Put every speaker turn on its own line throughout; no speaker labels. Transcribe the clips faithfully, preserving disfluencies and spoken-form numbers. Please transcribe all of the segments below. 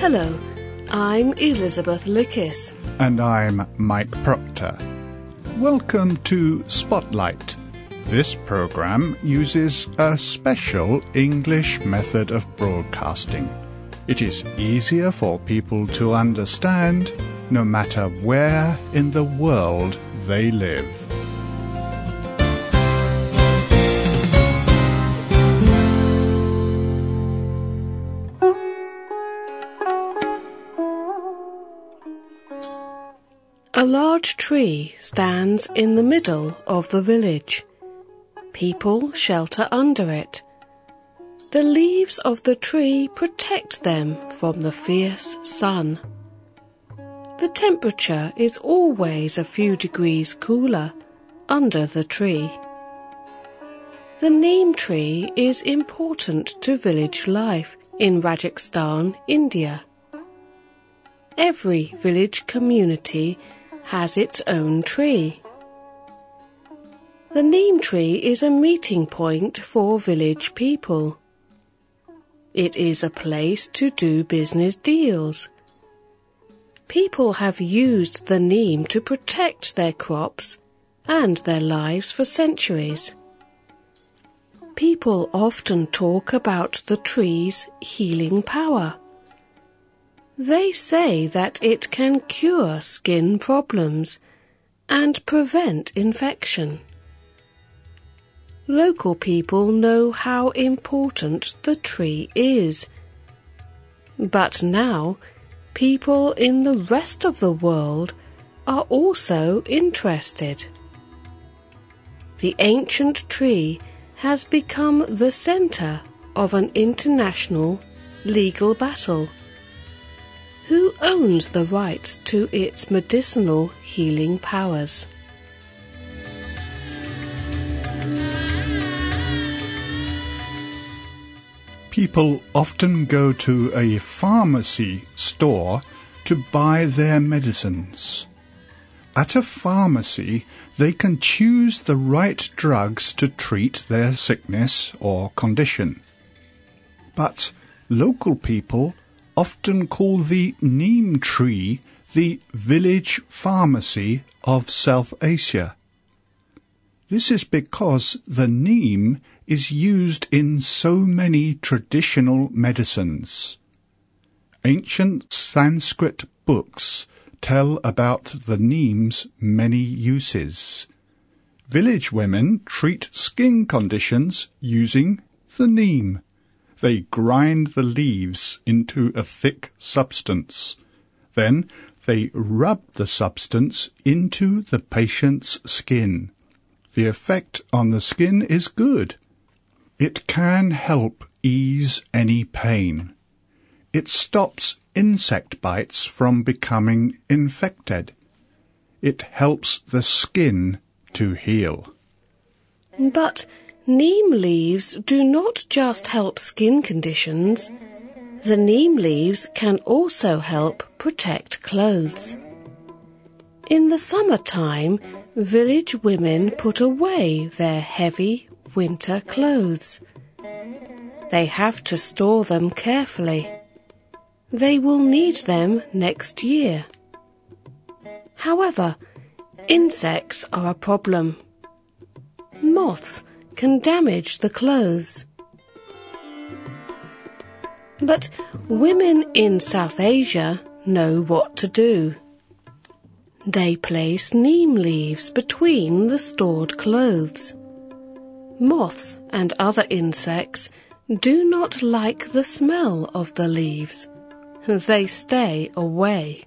Hello, I'm Elizabeth Lickis.
And I'm Mike Proctor. Welcome to Spotlight. This program uses a special English method of broadcasting. It is easier for people to understand no matter where in the world they live.
A large tree stands in the middle of the village. People shelter under it. The leaves of the tree protect them from the fierce sun. The temperature is always a few degrees cooler under the tree. The neem tree is important to village life in Rajasthan, India. Every village community has its own tree. The neem tree is a meeting point for village people. It is a place to do business deals. People have used the neem to protect their crops and their lives for centuries. People often talk about the tree's healing power. They say that it can cure skin problems and prevent infection. Local people know how important the tree is. But now, people in the rest of the world are also interested. The ancient tree has become the centre of an international legal battle. Who owns the rights to its medicinal healing powers?
People often go to a pharmacy store to buy their medicines. At a pharmacy, they can choose the right drugs to treat their sickness or condition. But local people often call the neem tree the village pharmacy of South Asia. This is because the neem is used in so many traditional medicines. Ancient Sanskrit books tell about the neem's many uses. Village women treat skin conditions using the neem. They grind the leaves into a thick substance. Then they rub the substance into the patient's skin. The effect on the skin is good. It can help ease any pain. It stops insect bites from becoming infected. It helps the skin to heal.
But neem leaves do not just help skin conditions. The neem leaves can also help protect clothes. In the summertime, village women put away their heavy winter clothes. They have to store them carefully. They will need them next year. However, insects are a problem. Moths can damage the clothes. But women in South Asia know what to do. They place neem leaves between the stored clothes. Moths and other insects do not like the smell of the leaves. They stay away.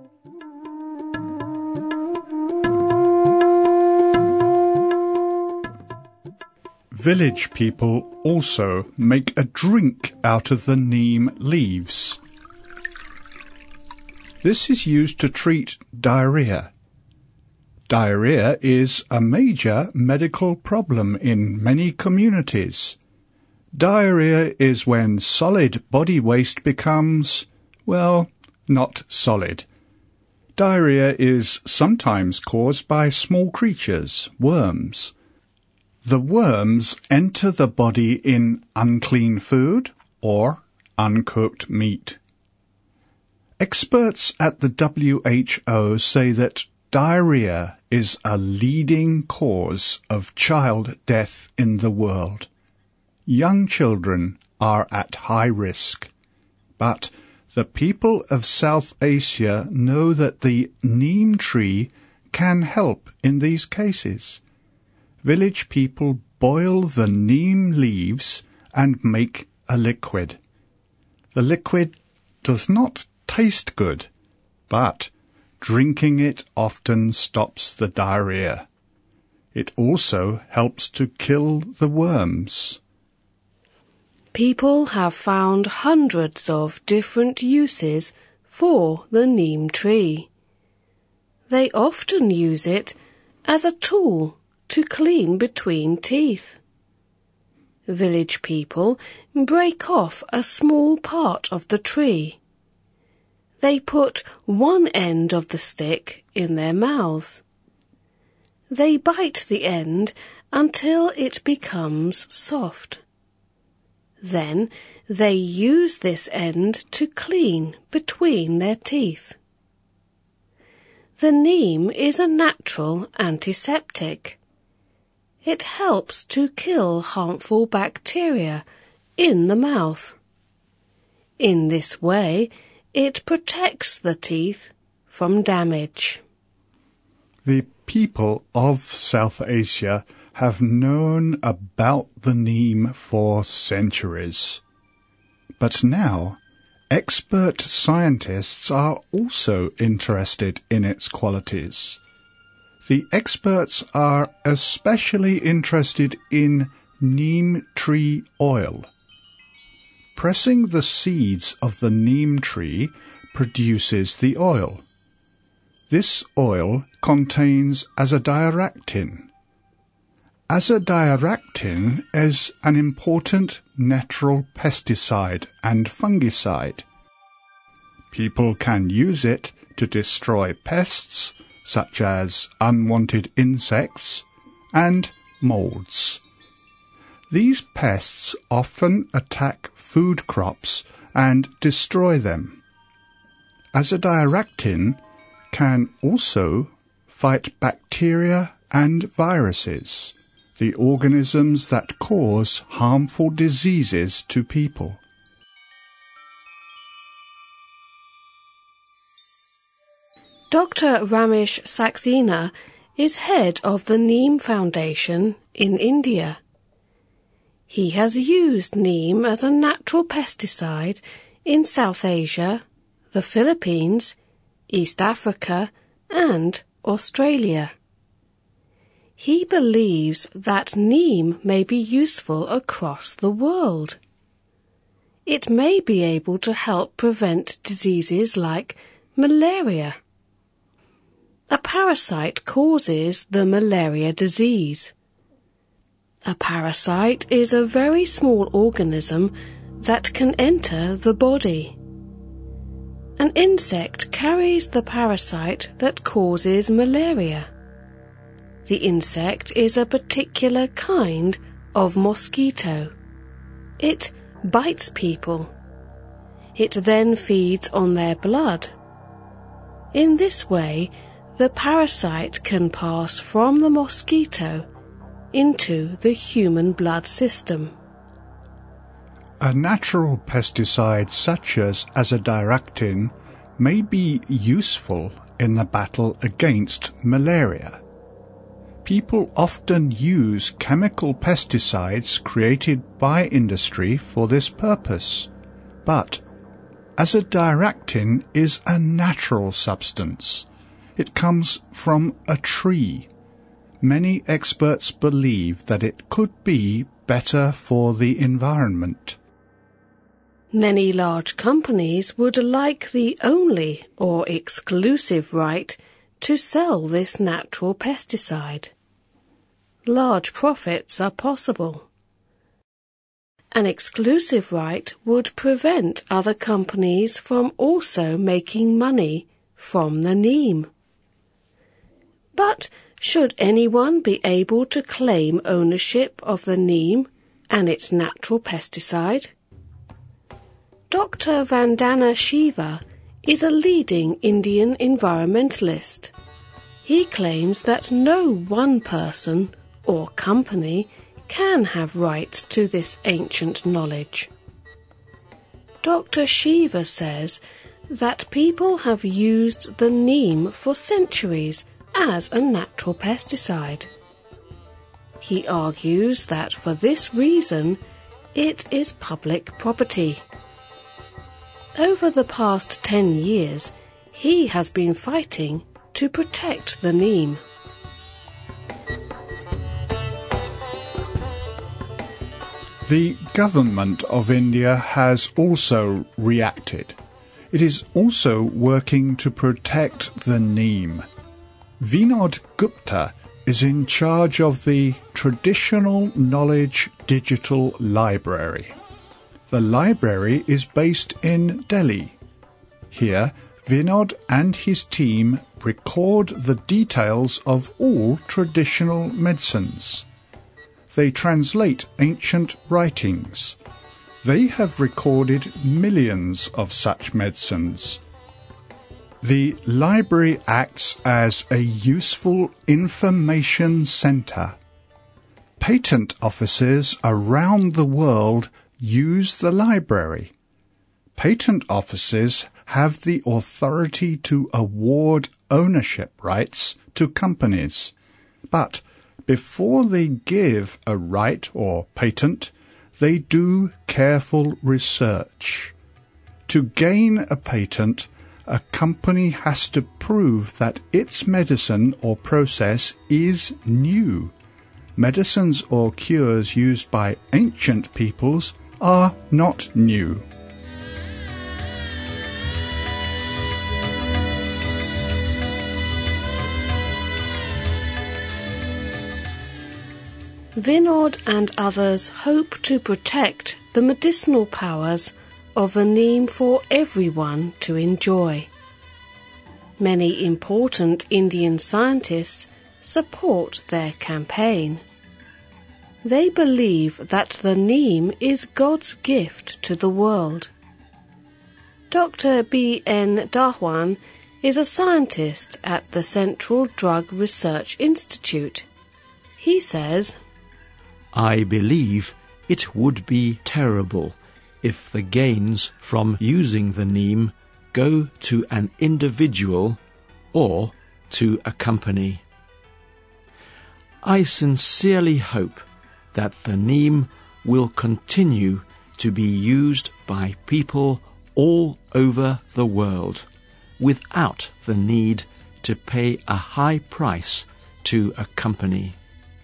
Village people also make a drink out of the neem leaves. This is used to treat diarrhea. Diarrhea is a major medical problem in many communities. Diarrhea is when solid body waste becomes, well, not solid. Diarrhea is sometimes caused by small creatures, worms. The worms enter the body in unclean food or uncooked meat. Experts at the W H O say that diarrhea is a leading cause of child death in the world. Young children are at high risk, but the people of South Asia know that the neem tree can help in these cases. Village people boil the neem leaves and make a liquid. The liquid does not taste good, but drinking it often stops the diarrhea. It also helps to kill the worms.
People have found hundreds of different uses for the neem tree. They often use it as a tool to clean between teeth. Village people break off a small part of the tree. They put one end of the stick in their mouths. They bite the end until it becomes soft. Then they use this end to clean between their teeth. The neem is a natural antiseptic. It helps to kill harmful bacteria in the mouth. In this way, it protects the teeth from damage.
The people of South Asia have known about the neem for centuries. But now, expert scientists are also interested in its qualities. The experts are especially interested in neem tree oil. Pressing the seeds of the neem tree produces the oil. This oil contains azadirachtin. Azadirachtin is an important natural pesticide and fungicide. People can use it to destroy pests such as unwanted insects and molds. These pests often attack food crops and destroy them. Azadirachtin can also fight bacteria and viruses, the organisms that cause harmful diseases to people.
Doctor Ramesh Saxena is head of the Neem Foundation in India. He has used neem as a natural pesticide in South Asia, the Philippines, East Africa, and Australia. He believes that neem may be useful across the world. It may be able to help prevent diseases like malaria. A parasite causes the malaria disease. A parasite is a very small organism that can enter the body. An insect carries the parasite that causes malaria. The insect is a particular kind of mosquito. It bites people. It then feeds on their blood. In this way, the parasite can pass from the mosquito into the human blood system.
A natural pesticide such as azadirachtin may be useful in the battle against malaria. People often use chemical pesticides created by industry for this purpose, but azadirachtin is a natural substance. It comes from a tree. Many experts believe that it could be better for the environment.
Many large companies would like the only or exclusive right to sell this natural pesticide. Large profits are possible. An exclusive right would prevent other companies from also making money from the neem. But should anyone be able to claim ownership of the neem and its natural pesticide? Doctor Vandana Shiva is a leading Indian environmentalist. He claims that no one person or company can have rights to this ancient knowledge. Doctor Shiva says that people have used the neem for centuries as a natural pesticide. He argues that for this reason it is public property. Over the past ten years, he has been fighting to protect the neem.
The government of India has also reacted. It is also working to protect the neem. Vinod Gupta is in charge of the Traditional Knowledge Digital Library. The library is based in Delhi. Here, Vinod and his team record the details of all traditional medicines. They translate ancient writings. They have recorded millions of such medicines. The library acts as a useful information centre. Patent offices around the world use the library. Patent offices have the authority to award ownership rights to companies, but before they give a right or patent, they do careful research. To gain a patent, a company has to prove that its medicine or process is new. Medicines or cures used by ancient peoples are not new.
Vinod and others hope to protect the medicinal powers of the neem for everyone to enjoy. Many important Indian scientists support their campaign. They believe that the neem is God's gift to the world. Doctor B N Dahwan is a scientist at the Central Drug Research Institute. He says,
I believe it would be terrible if the gains from using the neem go to an individual or to a company. I sincerely hope that the neem will continue to be used by people all over the world without the need to pay a high price to a company.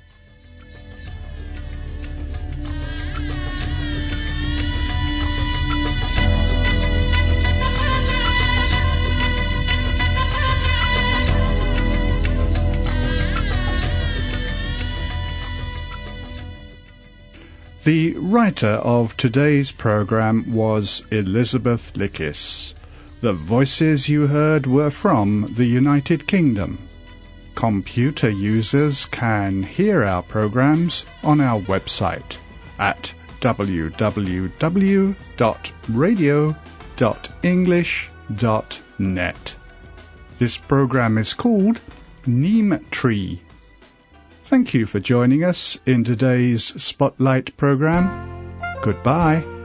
The writer of today's program was Elizabeth Lickis. The voices you heard were from the United Kingdom. Computer users can hear our programs on our website at w w w dot radio dot english dot net. This program is called Neem Tree. Thank you for joining us in today's Spotlight program. Goodbye.